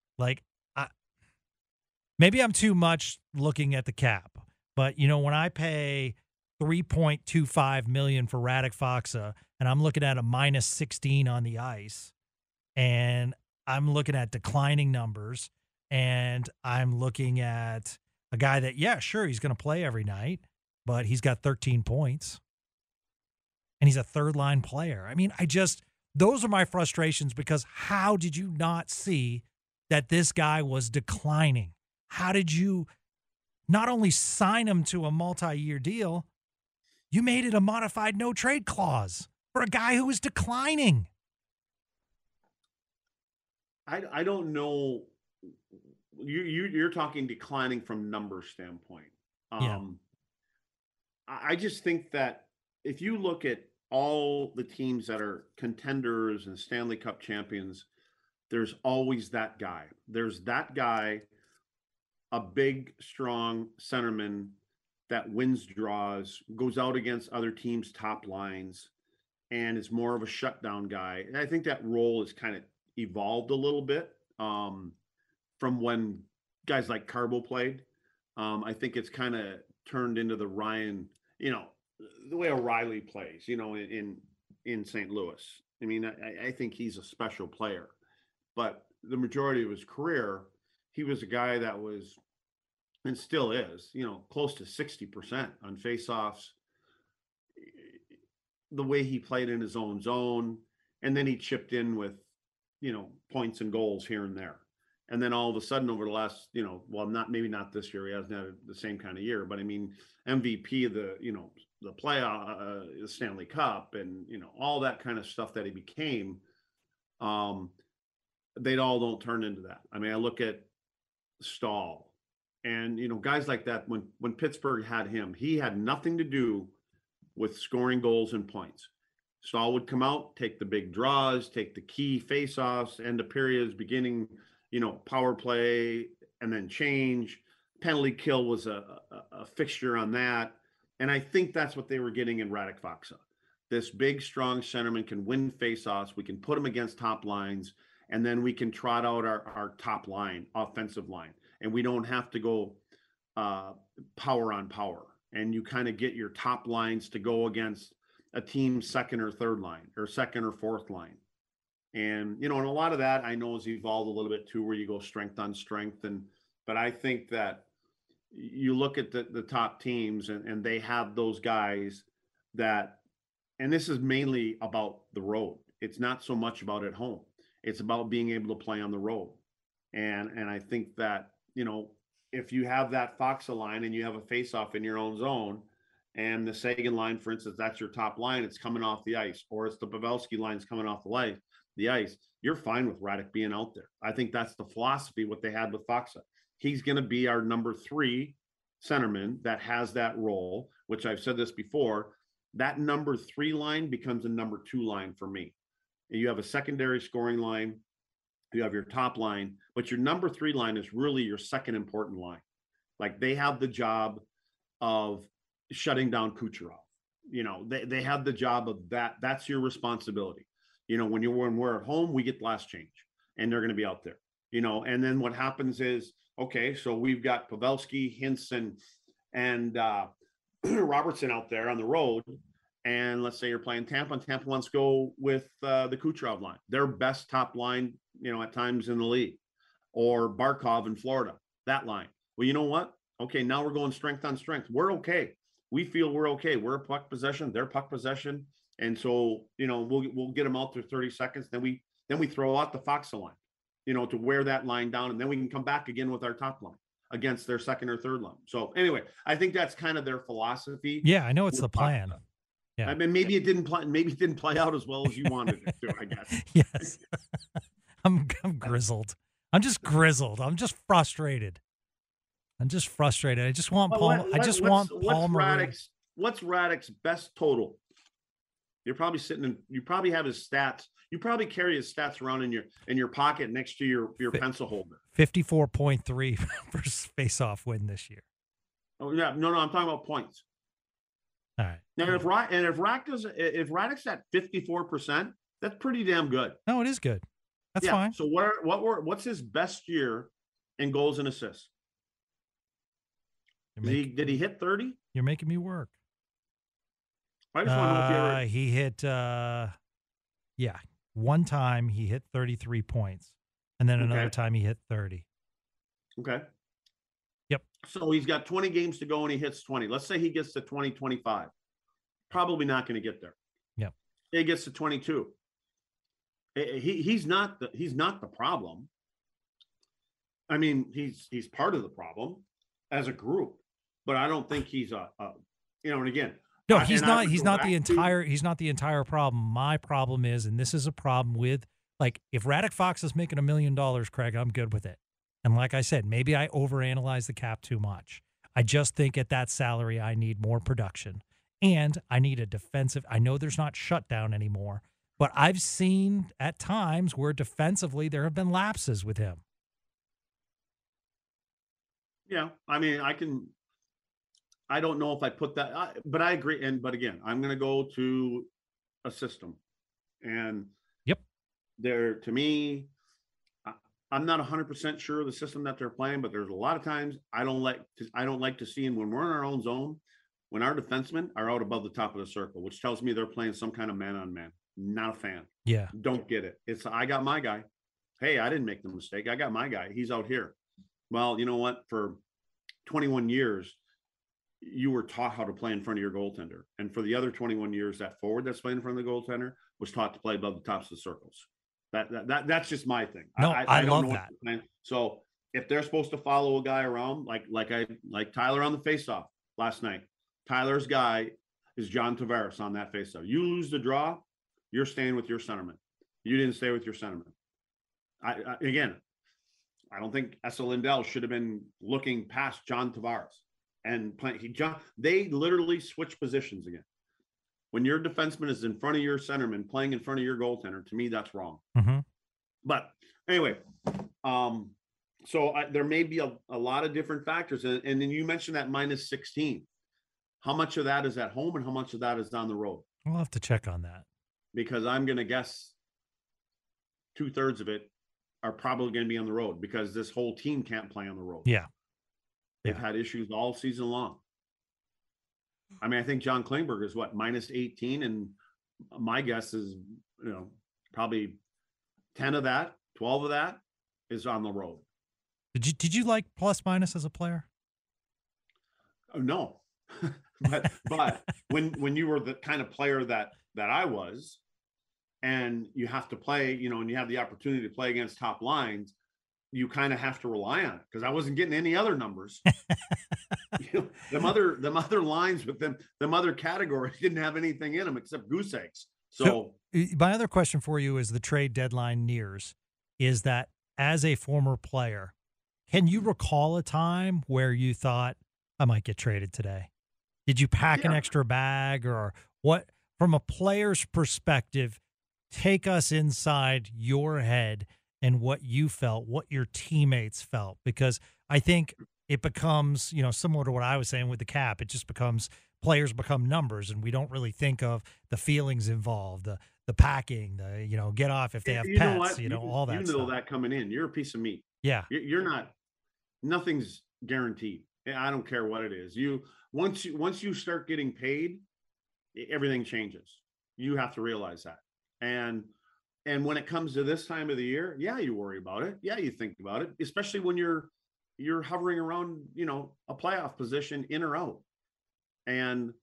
maybe I'm too much looking at the cap, but when I pay $3.25 million for Radek Faksa, and I'm looking at a minus 16 on the ice, and I'm looking at declining numbers, and I'm looking at a guy that, yeah, sure, he's going to play every night, but he's got 13 points, and he's a third-line player. I mean, those are my frustrations, because how did you not see that this guy was declining? How did you not only sign him to a multi-year deal, you made it a modified no-trade clause for a guy who was declining? I don't know. You're talking declining from number standpoint. Yeah. I just think that if you look at all the teams that are contenders and Stanley Cup champions, there's always that guy. There's that guy, a big, strong centerman that wins draws, goes out against other teams' top lines, and is more of a shutdown guy. And I think that role has kind of evolved a little bit from when guys like Carbo played. I think it's kind of turned into the Ryan, the way O'Reilly plays, in St. Louis. I mean, I think he's a special player, but the majority of his career, he was a guy that was, and still is, close to 60% on faceoffs. The way he played in his own zone, and then he chipped in with, points and goals here and there. And then all of a sudden over the last, maybe not this year, he hasn't had the same kind of year, but I mean, MVP of the playoff, the Stanley Cup, and, all that kind of stuff that he became, they all don't turn into that. I mean, I look at Stahl and, guys like that, when Pittsburgh had him, he had nothing to do with scoring goals and points. Stahl would come out, take the big draws, take the key face-offs, end of periods, beginning, power play, and then change. Penalty kill was a fixture on that. And I think that's what they were getting in Radek Faksa. This big, strong centerman can win face-offs. We can put him against top lines, and then we can trot out our top line, offensive line, and we don't have to go power on power. And you kind of get your top lines to go against a team's second or third line or second or fourth line. And, and a lot of that I know has evolved a little bit too, where you go strength on strength. But I think that you look at the top teams and they have those guys that, and this is mainly about the road. It's not so much about at home. It's about being able to play on the road. And I think that, if you have that Foxa line and you have a face-off in your own zone, and the Sagan line, for instance, that's your top line, it's coming off the ice, or it's the Pavelski lines coming off the ice, you're fine with Radek being out there. I think that's the philosophy, what they had with Foxa. He's going to be our number 3 centerman that has that role, which I've said this before. That number 3 line becomes a number 2 line for me. And you have a secondary scoring line, you have your top line, but your number 3 line is really your second important line. Like, they have the job of shutting down Kucherov. They have the job of that. That's your responsibility. When we're at home, we get last change, and they're going to be out there. And then what happens is, okay, so we've got Pavelski, Hinson, and Robertson out there on the road. And let's say you're playing Tampa, and Tampa wants to go with the Kucherov line, their best top line, at times in the league, or Barkov in Florida, that line. Well, you know what? Okay, now we're going strength on strength. We're okay. We feel we're okay. We're puck possession, their puck possession. And so, we'll get them out through 30 seconds. Then we throw out the Foxa line, to wear that line down. And then we can come back again with our top line against their second or third line. So anyway, I think that's kind of their philosophy. Yeah, I know it's the plan. Foxa. Yeah. I mean, maybe it didn't play out as well as you wanted it to, I guess. Yes. I'm grizzled. I'm just grizzled. I'm just frustrated. I just want Paul. What's Radek's best total? You're probably you probably have his stats. You probably carry his stats around in your pocket next to your pencil holder. 54.3 for face-off win this year. Oh yeah, no, I'm talking about points. All right. Now, if Radek's at 54%, that's pretty damn good. No, it is good. That's fine. So what's his best year in goals and assists? Did he hit 30? You're making me work. I just want to know if he ever. He hit. One time he hit 33 points, and then another time he hit 30. Okay. Yep. So he's got 20 games to go and he hits 20. Let's say he gets to 20, 25. Probably not going to get there. Yep. He gets to 22. He's not the problem. I mean, he's part of the problem as a group, but I don't think he's and again. No, he's not the entire problem. My problem is, and this is a problem with, like, if Radek Fox is making $1 million, Craig, I'm good with it. And like I said, maybe I overanalyze the cap too much. I just think at that salary, I need more production. And I need a defensive. I know there's not shutdown anymore, but I've seen at times where defensively there have been lapses with him. Yeah, I mean, I don't know if I put that, but I agree. But again, I'm going to go to a system, and to me, I'm not 100% sure of the system that they're playing, but there's a lot of times I don't like to see, and when we're in our own zone, when our defensemen are out above the top of the circle, which tells me they're playing some kind of man-on-man. Not a fan. Yeah. Don't get it. It's, I got my guy. Hey, I didn't make the mistake. I got my guy. He's out here. Well, you know what? For 21 years, you were taught how to play in front of your goaltender. And for the other 21 years, that forward that's playing in front of the goaltender was taught to play above the tops of the circles. That's just my thing. No, I love that. So if they're supposed to follow a guy around, like Tyler on the faceoff last night, Tyler's guy is John Tavares on that faceoff. You lose the draw, you're staying with your centerman. You didn't stay with your centerman. I don't think Esa Lindell should have been looking past John Tavares and playing. They literally switch positions again. When your defenseman is in front of your centerman playing in front of your goaltender, to me, that's wrong. Mm-hmm. But anyway, there may be a lot of different factors. And then you mentioned that minus 16. How much of that is at home and how much of that is on the road? We'll have to check on that. Because I'm going to guess 2/3 of it are probably going to be on the road because this whole team can't play on the road. Yeah. They've had issues all season long. I mean, I think John Klingberg is what, minus 18. And my guess is, probably 10 of that, 12 of that is on the road. Did you like plus minus as a player? Oh, no. but when you were the kind of player that I was, and you have to play, and you have the opportunity to play against top lines, you kind of have to rely on it, because I wasn't getting any other numbers. Them other lines with them other categories didn't have anything in them except goose eggs. So my other question for you as the trade deadline nears is that, as a former player, can you recall a time where you thought, I might get traded today? Did you pack an extra bag, or what? From a player's perspective, take us inside your head and what you felt, what your teammates felt, because I think it becomes, similar to what I was saying with the cap. It just becomes, players become numbers, and we don't really think of the feelings involved, the packing, get off if they have pets, all that stuff. You know that coming in, you're a piece of meat. Yeah. You're not, nothing's guaranteed. I don't care what it is. Once you start getting paid, everything changes. You have to realize that. And when it comes to this time of the year, yeah, you worry about it. Yeah, you think about it, especially when you're hovering around, a playoff position in or out. And,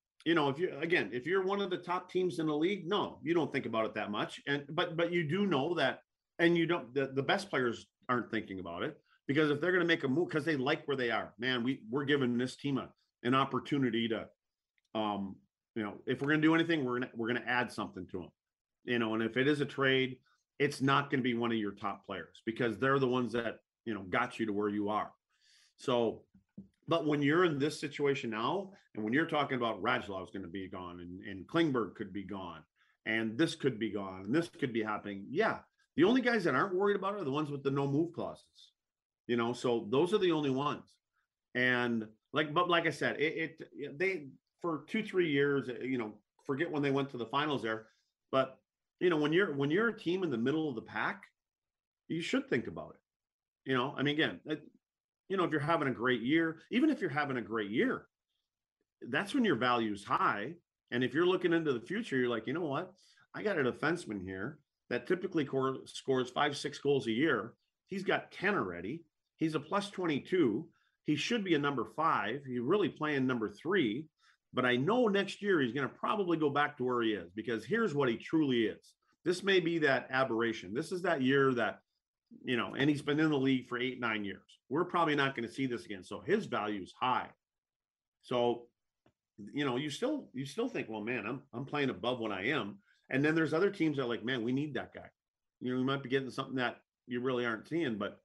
if you're one of the top teams in the league, no, you don't think about it that much. But you do know that, and the best players aren't thinking about it, because if they're going to make a move, because they like where they are, man, we're giving this team an opportunity to, if we're going to do anything, we're going to add something to them. And if it is a trade, it's not going to be one of your top players, because they're the ones that, got you to where you are. So, but when you're in this situation now, and when you're talking about Radulov going to be gone, and Klingberg could be gone, and this could be gone, and this could be happening. Yeah. The only guys that aren't worried about it are the ones with the no move clauses, so those are the only ones. And like I said, they, for 2-3 years, forget when they went to the finals there, but when you're a team in the middle of the pack, you should think about it. Again, if you're having a great year, even if you're having a great year, that's when your value is high. And if you're looking into the future, you're like, you know what? I got a defenseman here that typically scores 5-6 goals a year. He's got 10 already. He's a plus 22. He should be a number 5. He's really playing number 3. But I know next year he's going to probably go back to where he is, because here's what he truly is. This may be that aberration. This is that year that, and he's been in the league for 8-9 years. We're probably not going to see this again. So his value is high. So, you still think, well, man, I'm playing above what I am. And then there's other teams that are like, man, we need that guy. We might be getting something that you really aren't seeing, but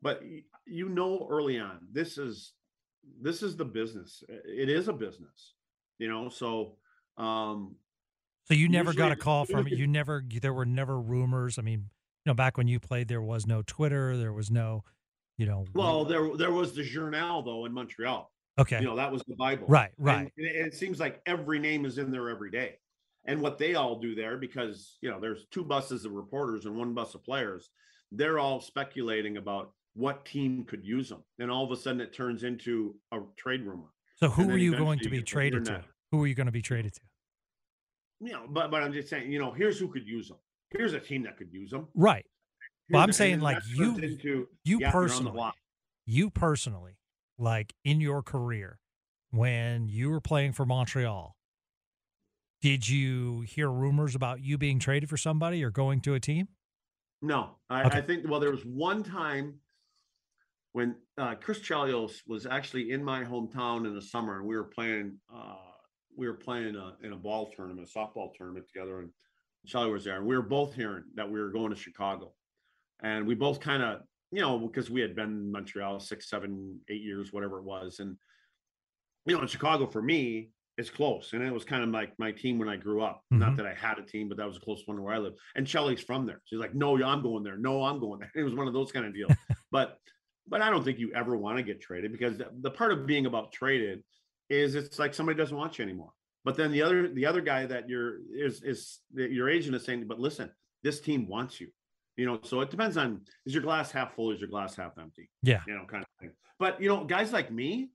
early on, this is the business. It is a business. So you never got a call from it. There were never rumors. I mean, back when you played, there was no Twitter. There was no, Well, there was the Journal, though, in Montreal. Okay. That was the Bible. Right. And it seems like every name is in there every day. And what they all do there, because, there's 2 buses of reporters and 1 bus of players, they're all speculating about what team could use them. And all of a sudden it turns into a trade rumor. So who are you going to be traded to? Who are you going to be traded to? But I'm just saying, here's who could use them. Here's a team that could use them. Right. But I'm saying, like, you personally, like, in your career, when you were playing for Montreal, did you hear rumors about you being traded for somebody or going to a team? No, Okay. I think, there was one time when Chris Chelios was actually in my hometown in the summer, and we were playing in a ball tournament, a softball tournament together, and Charlie was there, and we were both hearing that we were going to Chicago, and we both kind of, because we had been in Montreal 6, 7, 8 years, whatever it was, and in Chicago for me is close, and it was kind of like my team when I grew up. Mm-hmm. Not that I had a team, but that was a close one to where I live. And Chelly's from there. She's like, no, I'm going there. No, I'm going there. It was one of those kind of deals. but I don't think you ever want to get traded, because the part of being about traded is it's like somebody doesn't want you anymore. But then the other guy that your agent is saying, but listen, this team wants you. So it depends on, is your glass half full, is your glass half empty? Yeah. Kind of thing. But, guys like me,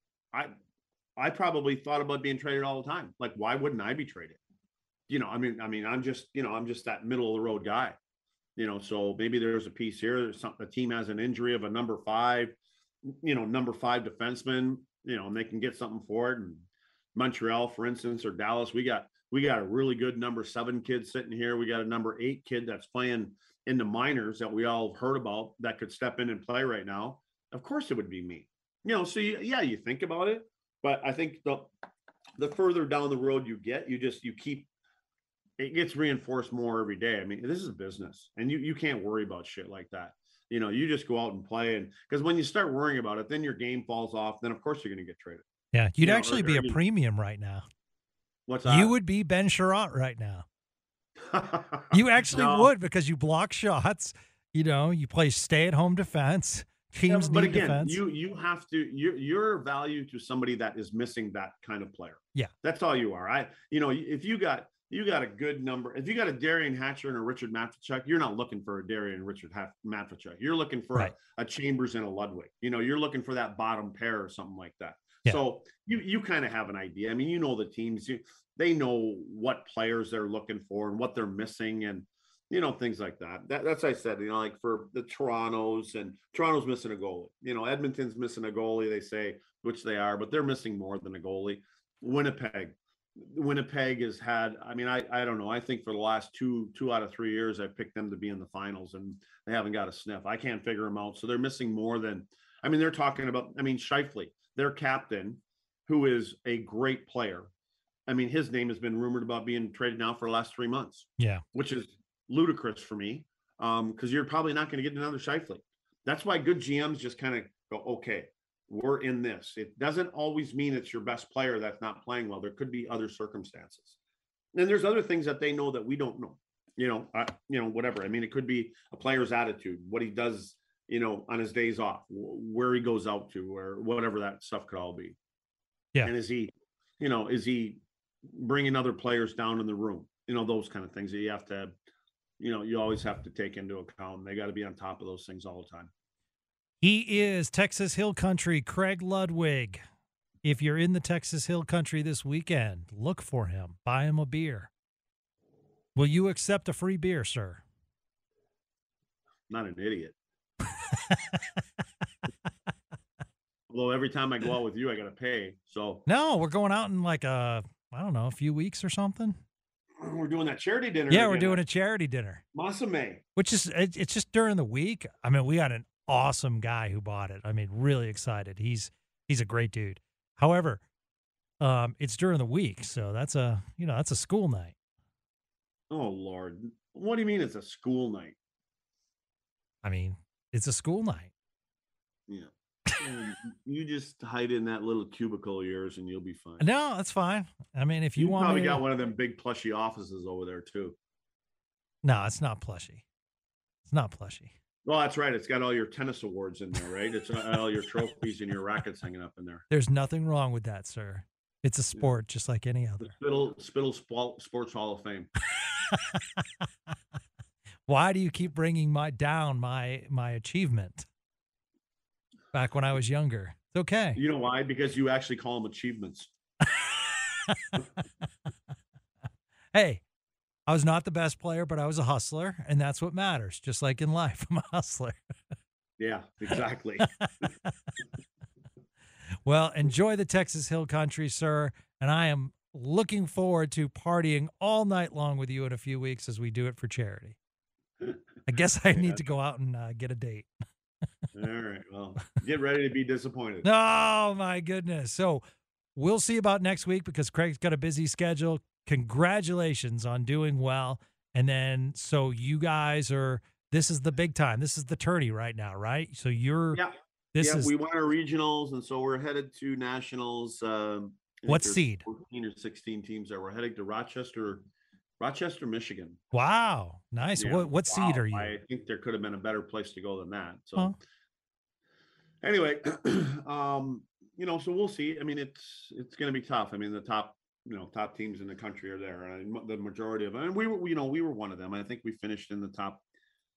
I probably thought about being traded all the time. Like, why wouldn't I be traded? I'm just that middle of the road guy, so maybe there's a piece here. The team has an injury of a number 5 defenseman, and they can get something for it. And Montreal, for instance, or Dallas, we got a really good number 7 kid sitting here. We got a number 8 kid that's playing in the minors that we all heard about that could step in and play right now. Of course it would be me, so you think about it, but I think the further down the road you get, you keep, it gets reinforced more every day. I mean, this is a business, and you can't worry about shit like that. You just go out and play, and because when you start worrying about it, then your game falls off. Then of course you're going to get traded. Yeah, you'd actually be a premium right now. What's that? You would be Ben Sherratt right now. You actually would, because you block shots. You play stay-at-home defense. Teams need defense. You have to. You're value to somebody that is missing that kind of player. Yeah, that's all you are. If you got a good number. If you got a Derian Hatcher and a Richard Matvichuk, you're not looking for a Derian and Richard Matvichuk. You're looking for a Chambers and a Ludwig. You're looking for that bottom pair or something like that. Yeah. So you kind of have an idea. I mean, the teams. They know what players they're looking for and what they're missing, and things like that. That's I said. Like for the Toronto's missing a goalie. Edmonton's missing a goalie. They say, which they are, but they're missing more than a goalie. Winnipeg has had, I don't know. I think for the last two out of 3 years, I picked them to be in the finals, and they haven't got a sniff. I can't figure them out. So they're missing more than, they're talking about, Scheifele, their captain, who is a great player. His name has been rumored about being traded now for the last 3 months. Yeah. Which is ludicrous for me, because you're probably not going to get another Scheifele. That's why good GMs just kind of go, okay, we're in this. It doesn't always mean it's your best player that's not playing well. There could be other circumstances. And there's other things that they know that we don't know, whatever. It could be a player's attitude, what he does, on his days off, where he goes out to, or whatever that stuff could all be. Yeah. And is he bringing other players down in the room? Those kind of things that you have to, you always have to take into account. They got to be on top of those things all the time. He is Texas Hill Country, Craig Ludwig. If you're in the Texas Hill Country this weekend, look for him. Buy him a beer. Will you accept a free beer, sir? Not an idiot. Although every time I go out with you, I got to pay. So no, we're going out in like a few weeks or something. We're doing that charity dinner. Yeah, we're doing a charity dinner. Masame. Which is, it's just during the week. We got an awesome guy who bought it. Really excited. He's a great dude. However, it's during the week, so that's a school night. Oh Lord, what do you mean it's a school night? It's a school night. Yeah. You just hide in that little cubicle of yours and you'll be fine. No, that's fine. If you want, probably got one of them big plushy offices over there too. No, it's not plushy. It's not plushy. Well, that's right. It's got all your tennis awards in there, right? It's all your trophies and your rackets hanging up in there. There's nothing wrong with that, sir. It's a sport just like any other. The Spittle Sports Hall of Fame. Why do you keep bringing my achievement? Back when I was younger. It's okay. You know why? Because you actually call them achievements. Hey, I was not the best player, but I was a hustler, and that's what matters. Just like in life, I'm a hustler. Yeah, exactly. Well, enjoy the Texas Hill Country, sir, and I am looking forward to partying all night long with you in a few weeks as we do it for charity. I guess I need to go out and get a date. All right. Well, get ready to be disappointed. Oh, my goodness. So we'll see about next week because Craig's got a busy schedule. Congratulations on doing well. And then, so you guys this is the big time. This is the tourney right now, right? So we won our regionals, and so we're headed to nationals. What seed? 14 or 16 teams that we're heading to Rochester, Michigan. Wow. Nice. Yeah. What seed are you? I think there could have been a better place to go than that. So anyway, so we'll see. It's going to be tough. The top teams in the country are there. The majority of them, and we were one of them. I think we finished in the top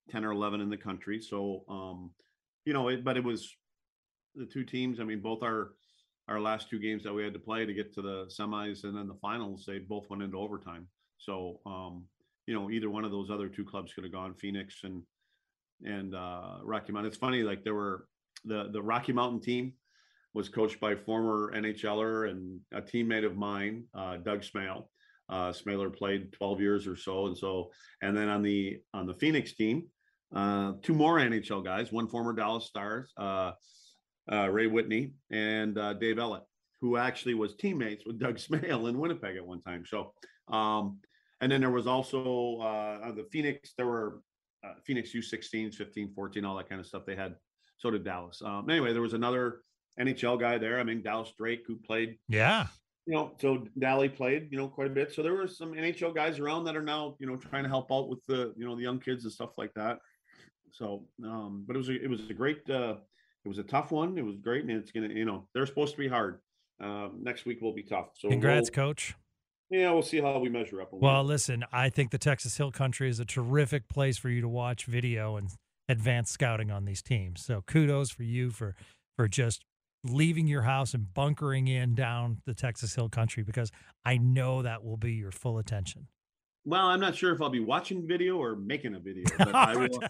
10 or 11 in the country. So, but it was the two teams. I mean, both our last two games that we had to play to get to the semis and then the finals, they both went into overtime. So, either one of those other two clubs could have gone, Phoenix and Rocky Mountain. It's funny, like there were the Rocky Mountain team was coached by former NHLer and a teammate of mine, Doug Smale. Smaler played 12 years or so. And then on the Phoenix team, two more NHL guys, one former Dallas Stars, Ray Whitney and Dave Ellett, who actually was teammates with Doug Smale in Winnipeg at one time. So, and then there was also the Phoenix, there were Phoenix U16s, 15, 14, all that kind of stuff they had. So did Dallas. Anyway, there was another NHL guy there. I mean, Dallas Drake, who played. Yeah. So Dally played, quite a bit. So there were some NHL guys around that are now, trying to help out with the, the young kids and stuff like that. So, but it was a great, it was a tough one. It was great. And it's going to, they're supposed to be hard. Next week will be tough. So congrats, Coach. Yeah, we'll see how we measure up. Well, listen, I think the Texas Hill Country is a terrific place for you to watch video and advanced scouting on these teams. So kudos for you for just leaving your house and bunkering in down the Texas Hill Country, because I know that will be your full attention. Well, I'm not sure if I'll be watching video or making a video, but I will.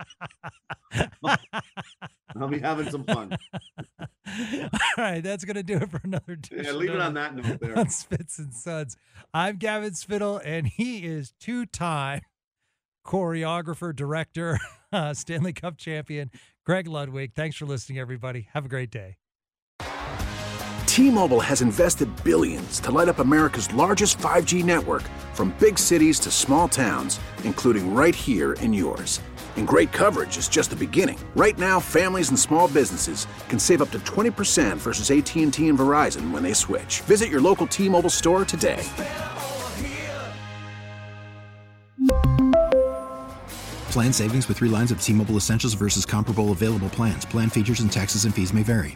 I'll be having some fun. All right, that's going to do it for another edition. Yeah, leave it on that note there. On Spits and Suds. I'm Gavin Spittle, and he is two-time choreographer, director, Stanley Cup champion, Greg Ludwig. Thanks for listening, everybody. Have a great day. T-Mobile has invested billions to light up America's largest 5G network, from big cities to small towns, including right here in yours. And great coverage is just the beginning. Right now, families and small businesses can save up to 20% versus AT&T and Verizon when they switch. Visit your local T-Mobile store today. Plan savings with 3 lines of T-Mobile Essentials versus comparable available plans. Plan features and taxes and fees may vary.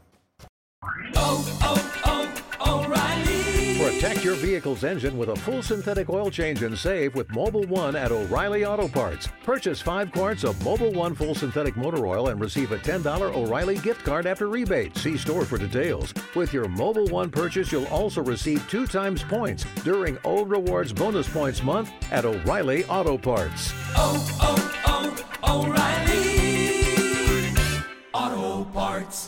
Protect your vehicle's engine with a full synthetic oil change and save with Mobil 1 at O'Reilly Auto Parts. Purchase 5 quarts of Mobil 1 full synthetic motor oil and receive a $10 O'Reilly gift card after rebate. See store for details. With your Mobil 1 purchase, you'll also receive 2 times points during Old Rewards Bonus Points Month at O'Reilly Auto Parts. O'Reilly Auto Parts.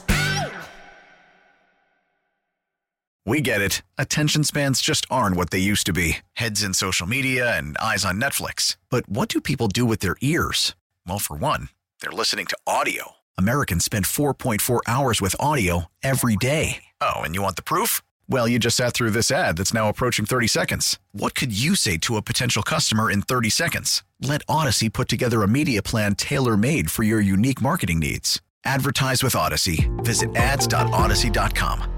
We get it. Attention spans just aren't what they used to be. Heads in social media and eyes on Netflix. But what do people do with their ears? Well, for one, they're listening to audio. Americans spend 4.4 hours with audio every day. Oh, and you want the proof? Well, you just sat through this ad that's now approaching 30 seconds. What could you say to a potential customer in 30 seconds? Let Odyssey put together a media plan tailor-made for your unique marketing needs. Advertise with Odyssey. Visit ads.odyssey.com.